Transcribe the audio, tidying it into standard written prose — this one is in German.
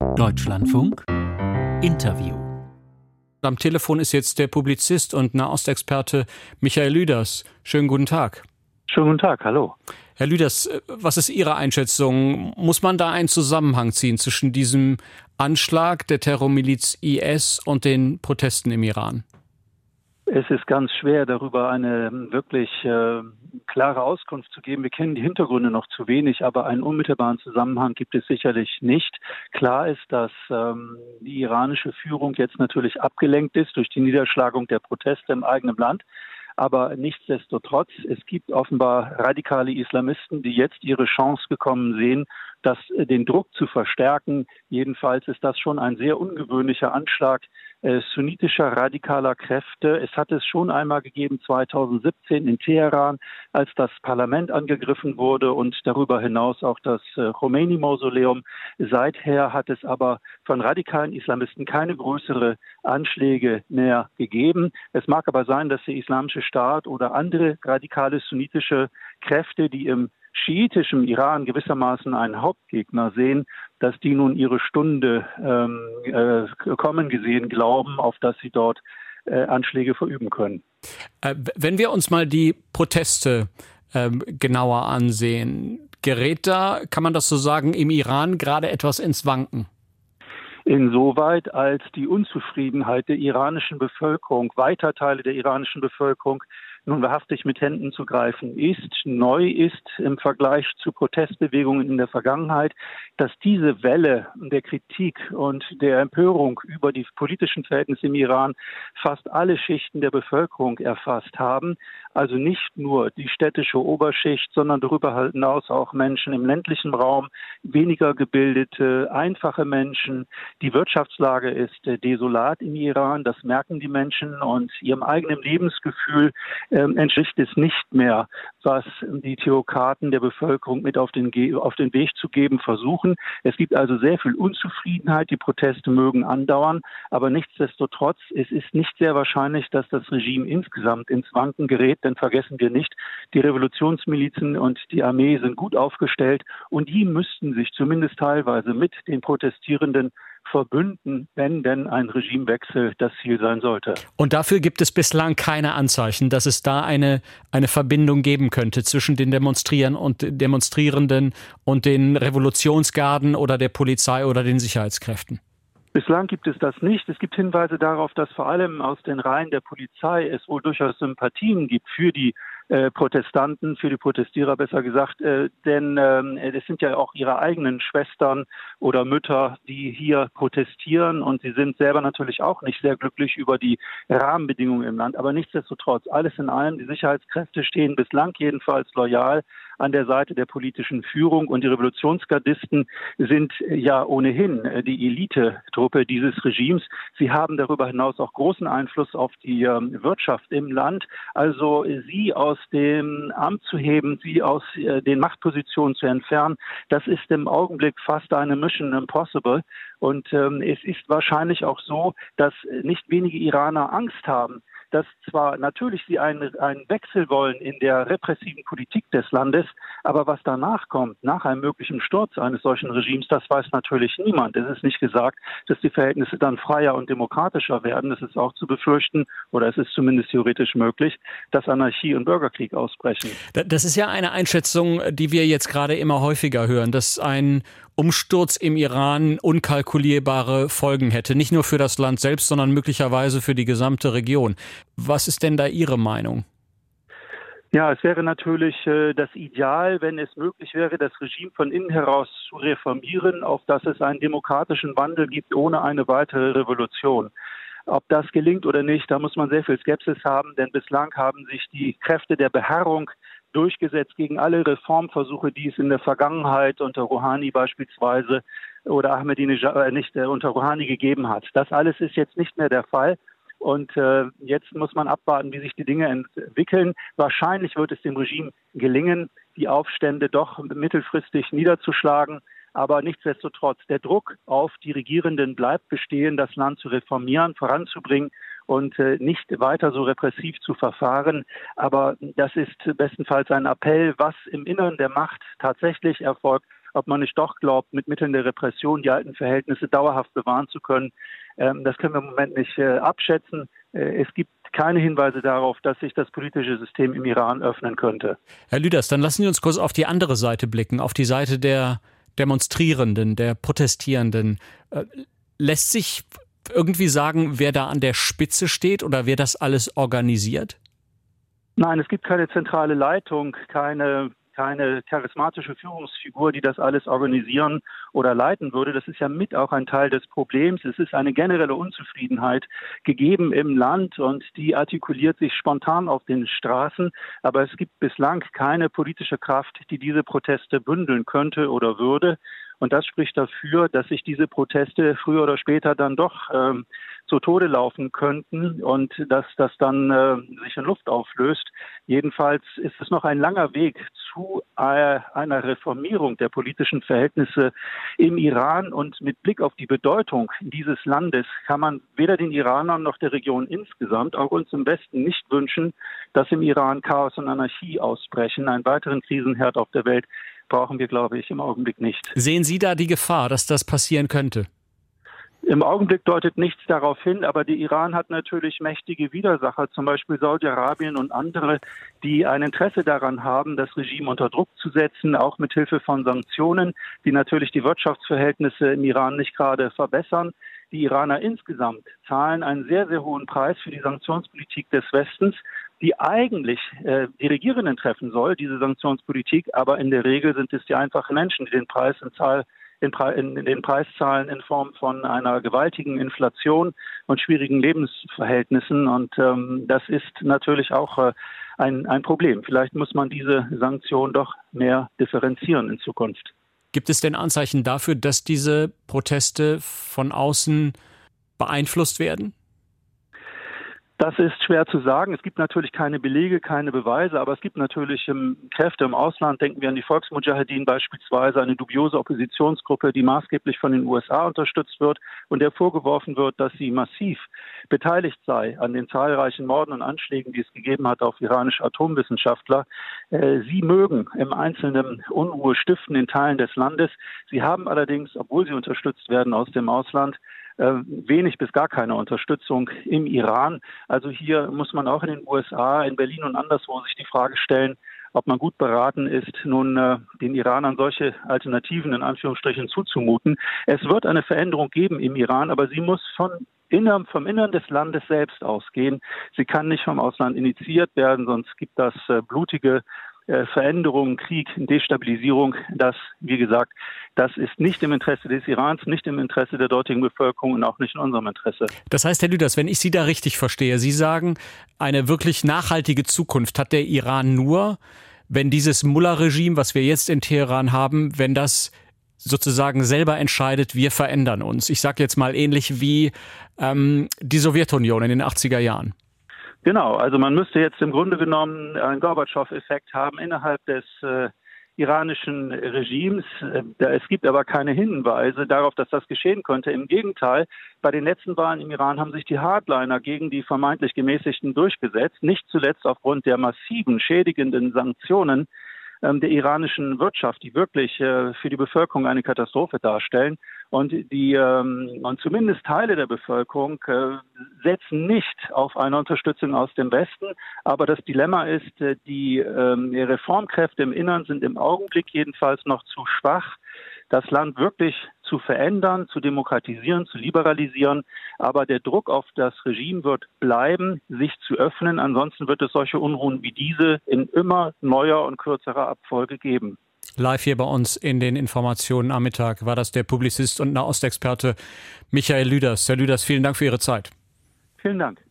Deutschlandfunk Interview. Am Telefon ist jetzt der Publizist und Nahostexperte Michael Lüders. Schönen guten Tag. Schönen guten Tag, hallo. Herr Lüders, was ist Ihre Einschätzung? Muss man da einen Zusammenhang ziehen zwischen diesem Anschlag der Terrormiliz IS und den Protesten im Iran? Es ist ganz schwer, darüber eine wirklich klare Auskunft zu geben. Wir kennen die Hintergründe noch zu wenig, aber einen unmittelbaren Zusammenhang gibt es sicherlich nicht. Klar ist, dass die iranische Führung jetzt natürlich abgelenkt ist durch die Niederschlagung der Proteste im eigenen Land. Aber nichtsdestotrotz, es gibt offenbar radikale Islamisten, die jetzt ihre Chance gekommen sehen, den Druck zu verstärken. Jedenfalls ist das schon ein sehr ungewöhnlicher Anschlag sunnitischer radikaler Kräfte. Es hat es schon einmal gegeben 2017 in Teheran, als das Parlament angegriffen wurde und darüber hinaus auch das Khomeini-Mausoleum. Seither hat es aber von radikalen Islamisten keine größere Anschläge mehr gegeben. Es mag aber sein, dass der Islamische Staat oder andere radikale sunnitische Kräfte, die im schiitischen Iran gewissermaßen einen Hauptgegner sehen, dass die nun ihre Stunde kommen gesehen glauben, auf dass sie dort Anschläge verüben können. Wenn wir uns mal die Proteste genauer ansehen, gerät da, kann man das so sagen, im Iran gerade etwas ins Wanken? Insoweit, als die Unzufriedenheit der iranischen Bevölkerung, weiter Teile der iranischen Bevölkerung, nun wahrhaftig mit Händen zu greifen ist, neu ist im Vergleich zu Protestbewegungen in der Vergangenheit, dass diese Welle der Kritik und der Empörung über die politischen Verhältnisse im Iran fast alle Schichten der Bevölkerung erfasst haben. Also nicht nur die städtische Oberschicht, sondern darüber hinaus auch Menschen im ländlichen Raum, weniger gebildete, einfache Menschen. Die Wirtschaftslage ist desolat im Iran, das merken die Menschen und ihrem eigenen Lebensgefühl entspricht es nicht mehr, was die Theokraten der Bevölkerung mit auf den Weg zu geben versuchen. Es gibt also sehr viel Unzufriedenheit, die Proteste mögen andauern, aber nichtsdestotrotz, es ist nicht sehr wahrscheinlich, dass das Regime insgesamt ins Wanken gerät, denn vergessen wir nicht, die Revolutionsmilizen und die Armee sind gut aufgestellt und die müssten sich zumindest teilweise mit den Protestierenden verbünden, wenn denn ein Regimewechsel das Ziel sein sollte. Und dafür gibt es bislang keine Anzeichen, dass es da eine Verbindung geben könnte zwischen den Demonstrierenden und den Revolutionsgarden oder der Polizei oder den Sicherheitskräften. Bislang gibt es das nicht. Es gibt Hinweise darauf, dass vor allem aus den Reihen der Polizei es wohl durchaus Sympathien gibt für die Protestanten, für die Protestierer besser gesagt, denn es sind ja auch ihre eigenen Schwestern oder Mütter, die hier protestieren und sie sind selber natürlich auch nicht sehr glücklich über die Rahmenbedingungen im Land, aber nichtsdestotrotz, alles in allem, die Sicherheitskräfte stehen bislang jedenfalls loyal an der Seite der politischen Führung und die Revolutionsgardisten sind ja ohnehin die Elitetruppe dieses Regimes. Sie haben darüber hinaus auch großen Einfluss auf die Wirtschaft im Land, also sie aus dem Amt zu heben, sie aus den Machtpositionen zu entfernen, das ist im Augenblick fast eine Mission impossible. Und es ist wahrscheinlich auch so, dass nicht wenige Iraner Angst haben, dass zwar natürlich sie einen Wechsel wollen in der repressiven Politik des Landes, aber was danach kommt, nach einem möglichen Sturz eines solchen Regimes, das weiß natürlich niemand. Es ist nicht gesagt, dass die Verhältnisse dann freier und demokratischer werden. Es ist auch zu befürchten, oder es ist zumindest theoretisch möglich, dass Anarchie und Bürgerkrieg ausbrechen. Das ist ja eine Einschätzung, die wir jetzt gerade immer häufiger hören, dass ein Umsturz im Iran unkalkulierbare Folgen hätte. Nicht nur für das Land selbst, sondern möglicherweise für die gesamte Region. Was ist denn da Ihre Meinung? Ja, es wäre natürlich das Ideal, wenn es möglich wäre, das Regime von innen heraus zu reformieren, auf dass es einen demokratischen Wandel gibt, ohne eine weitere Revolution. Ob das gelingt oder nicht, da muss man sehr viel Skepsis haben, denn bislang haben sich die Kräfte der Beharrung durchgesetzt gegen alle Reformversuche, die es in der Vergangenheit unter Rouhani beispielsweise oder Ahmadinejad unter Rouhani gegeben hat. Das alles ist jetzt nicht mehr der Fall. Und jetzt muss man abwarten, wie sich die Dinge entwickeln. Wahrscheinlich wird es dem Regime gelingen, die Aufstände doch mittelfristig niederzuschlagen. Aber nichtsdestotrotz, der Druck auf die Regierenden bleibt bestehen, das Land zu reformieren, voranzubringen und nicht weiter so repressiv zu verfahren. Aber das ist bestenfalls ein Appell, was im Inneren der Macht tatsächlich erfolgt ob man nicht doch glaubt, mit Mitteln der Repression die alten Verhältnisse dauerhaft bewahren zu können. Das können wir im Moment nicht abschätzen. Es gibt keine Hinweise darauf, dass sich das politische System im Iran öffnen könnte. Herr Lüders, dann lassen Sie uns kurz auf die andere Seite blicken, auf die Seite der Demonstrierenden, der Protestierenden. Lässt sich irgendwie sagen, wer da an der Spitze steht oder wer das alles organisiert? Nein, es gibt keine zentrale Leitung, keine charismatische Führungsfigur, die das alles organisieren oder leiten würde. Das ist ja mit auch ein Teil des Problems. Es ist eine generelle Unzufriedenheit gegeben im Land und die artikuliert sich spontan auf den Straßen. Aber es gibt bislang keine politische Kraft, die diese Proteste bündeln könnte oder würde. Und das spricht dafür, dass sich diese Proteste früher oder später dann doch zu Tode laufen könnten und dass das dann sich in Luft auflöst. Jedenfalls ist es noch ein langer Weg zu einer Reformierung der politischen Verhältnisse im Iran. Und mit Blick auf die Bedeutung dieses Landes kann man weder den Iranern noch der Region insgesamt, auch uns im Westen, nicht wünschen, dass im Iran Chaos und Anarchie ausbrechen. Einen weiteren Krisenherd auf der Welt brauchen wir, glaube ich, im Augenblick nicht. Sehen Sie da die Gefahr, dass das passieren könnte? Im Augenblick deutet nichts darauf hin, aber der Iran hat natürlich mächtige Widersacher, zum Beispiel Saudi-Arabien und andere, die ein Interesse daran haben, das Regime unter Druck zu setzen, auch mit Hilfe von Sanktionen, die natürlich die Wirtschaftsverhältnisse im Iran nicht gerade verbessern. Die Iraner insgesamt zahlen einen sehr, sehr hohen Preis für die Sanktionspolitik des Westens, die eigentlich die Regierenden treffen soll, diese Sanktionspolitik, aber in der Regel sind es die einfachen Menschen, die den Preis in den Preis zahlen in Form von einer gewaltigen Inflation und schwierigen Lebensverhältnissen. Und das ist natürlich auch ein Problem. Vielleicht muss man diese Sanktionen doch mehr differenzieren in Zukunft. Gibt es denn Anzeichen dafür, dass diese Proteste von außen beeinflusst werden? Das ist schwer zu sagen. Es gibt natürlich keine Belege, keine Beweise, aber es gibt natürlich Kräfte im Ausland. Denken wir an die Volksmudjahedin beispielsweise, eine dubiose Oppositionsgruppe, die maßgeblich von den USA unterstützt wird und der vorgeworfen wird, dass sie massiv beteiligt sei an den zahlreichen Morden und Anschlägen, die es gegeben hat auf iranische Atomwissenschaftler. Sie mögen im Einzelnen Unruhe stiften in Teilen des Landes. Sie haben allerdings, obwohl sie unterstützt werden aus dem Ausland, wenig bis gar keine Unterstützung im Iran. Also hier muss man auch in den USA, in Berlin und anderswo sich die Frage stellen, ob man gut beraten ist, nun den Iranern solche Alternativen in Anführungsstrichen zuzumuten. Es wird eine Veränderung geben im Iran, aber sie muss vom Innern des Landes selbst ausgehen. Sie kann nicht vom Ausland initiiert werden, sonst gibt das blutige Veränderung, Krieg, Destabilisierung, das, wie gesagt, das ist nicht im Interesse des Irans, nicht im Interesse der dortigen Bevölkerung und auch nicht in unserem Interesse. Das heißt, Herr Lüders, wenn ich Sie da richtig verstehe, Sie sagen, eine wirklich nachhaltige Zukunft hat der Iran nur, wenn dieses Mullah-Regime, was wir jetzt in Teheran haben, wenn das sozusagen selber entscheidet, wir verändern uns. Ich sage jetzt mal ähnlich wie die Sowjetunion in den 80er Jahren. Genau, also man müsste jetzt im Grunde genommen einen Gorbatschow-Effekt haben innerhalb des iranischen Regimes. Es gibt aber keine Hinweise darauf, dass das geschehen könnte. Im Gegenteil, bei den letzten Wahlen im Iran haben sich die Hardliner gegen die vermeintlich Gemäßigten durchgesetzt, nicht zuletzt aufgrund der massiven, schädigenden Sanktionen der iranischen Wirtschaft, die wirklich für die Bevölkerung eine Katastrophe darstellen. Und und zumindest Teile der Bevölkerung setzen nicht auf eine Unterstützung aus dem Westen. Aber das Dilemma ist, die Reformkräfte im Innern sind im Augenblick jedenfalls noch zu schwach, das Land wirklich zu verändern, zu demokratisieren, zu liberalisieren. Aber der Druck auf das Regime wird bleiben, sich zu öffnen. Ansonsten wird es solche Unruhen wie diese in immer neuer und kürzerer Abfolge geben. Live hier bei uns in den Informationen am Mittag war das der Publizist und Nahostexperte Michael Lüders. Herr Lüders, vielen Dank für Ihre Zeit. Vielen Dank.